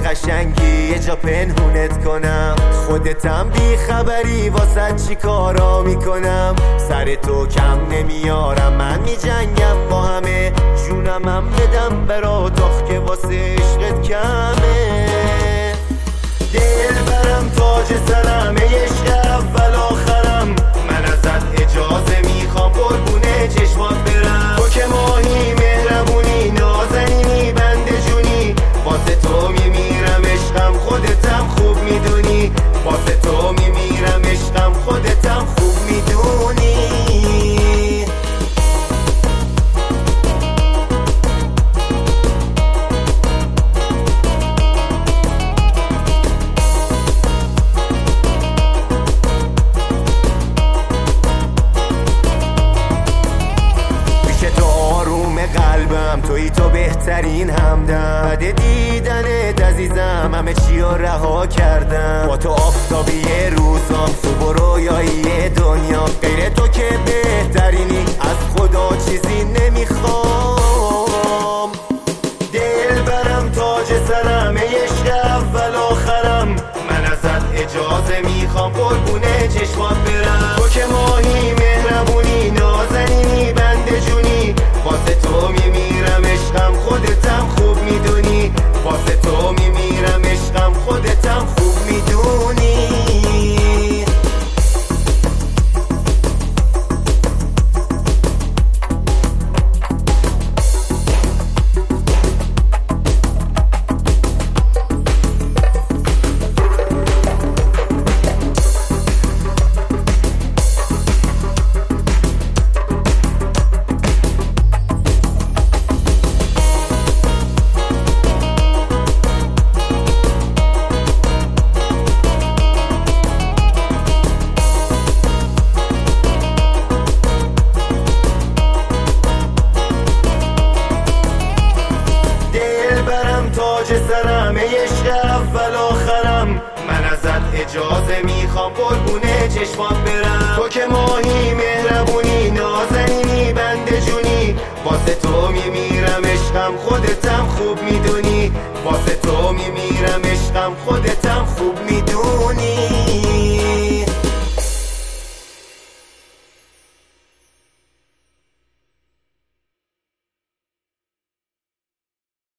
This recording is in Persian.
قشنگی یه جا پنهونت کنم، خودتم بی خبری واسه چی کارا میکنم. سر تو کم نمیارم، من میجنگم با همه، جونمم بدم برات آخ که واسه عشقت کمه. دل برم تاج سرم عشق اول آخرم، من ازت اجازه میخوام قربونه چشمات برم. تو که ماهی مهربونی نازنینی بنده جونی، واسه تو میمیرم عشقم خودتم خوب میدونی، واسه تو میمیرم عشقم خودتم خوب میدونی. قلبم توی تو بهترین همدم، بعد دیدنت عزیزم همه چی رو رها کردم. با تو آفتابی روزام، خوب و رویایی دنیا، غیر تو که بهترینی از خدا چیزی نمیخوام. دل برم تاج سرم عشق اول آخرم، من ازت اجازه میخوام قربونه چشمات برم. تو که ماهی مهربونی نازنینی بنده جونی، واسه تو میمیرم عشقم خودتم خوب میدونی، واسه تو میمیرم عشقم خودتم خوب میدونی. تاج سرم عشق اول آخرم، من ازت اجازه میخوام قربونه چشمات برم. تو که ماهی مهربونی نازنینی بنده جونی، واسه تو میمیرم عشقم خودتم خوب میدونی.